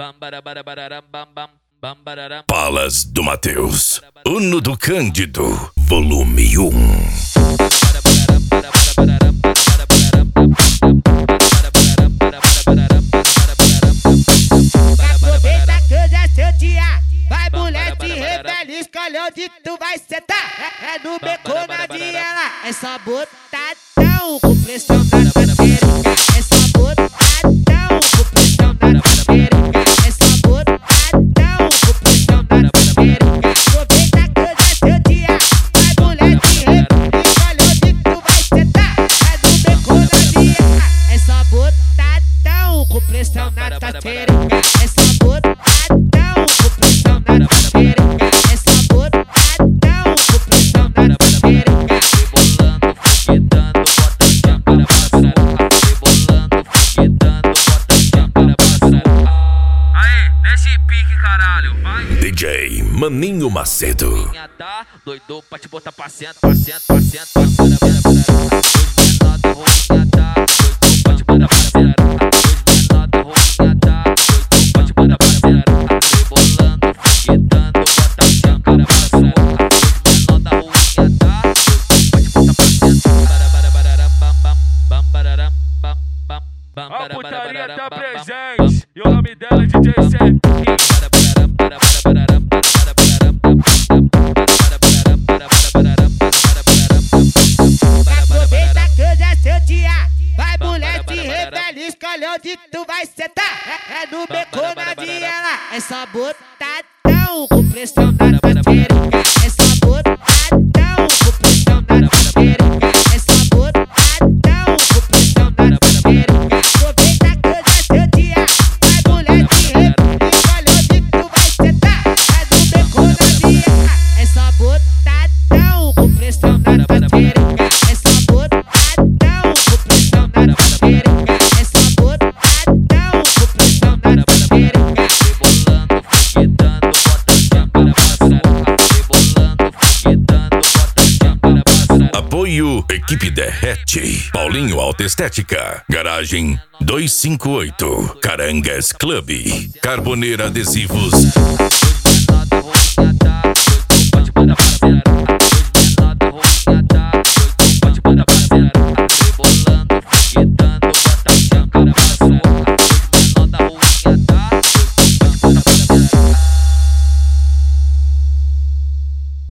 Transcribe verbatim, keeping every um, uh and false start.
Palas do Matheus, Uno do Cândido, volume um. Aproveita que hoje é seu dia, vai mulher se rebelde, escolhe onde tu vai sentar. É no beco na diela, é só botadão com pressão na tateruca. É só botadão com pressão na tateruca. É só botadão com pressão na tateruca. Aproveita que hoje é seu dia, vai mulher se rebelde, escolhe onde tu vai sentar. É no beco na diela, é só botadão com pressão na tateruca. É só botadão com pressão na tateruca. É só botadão com pressão na tateruca. Rebolando, foguetando, bota chão para passar. Aê, mexe pique, caralho, vai. D J Maninho Macedo. Tá doido pra te botar pra cento, pra cento, pra cento, pra cento. Hoje menor da rolinha tá doido pra te botar pra cento. Hoje menor da rolinha tá doido pra te botar pra cento. Rebolando, foguetando, bota chão para passar. Hoje menor da rolinha tá doido pra te botar pra cento. A putaria tá presente e o nome dela é D J Sam. Aproveita que hoje é seu dia, vai mulher se rebelde, escolhe onde tu vai sentar. É no beco na diela, é só botadão com pressão na tateruca. É só botadão com pressão na tateruca. É só botadão com pressão na tateruca. Aproveita que hoje é seu dia, vai mulher se rebelde, escolhe onde tu vai sentar. É no beco na diela, é só botadão com pressão na tateruca. É só botadão com pressão na tateruca. É só botadão com pressão na tateruca. Rebolando, foguetando, bota chão para passar. Rebolando, foguetando, bota chão para passar. Apoio Equipe Derrete, Paulinho Alta Estética, Garagem duzentos e cinquenta e oito, Carangas Clube, Carboneira Adesivos.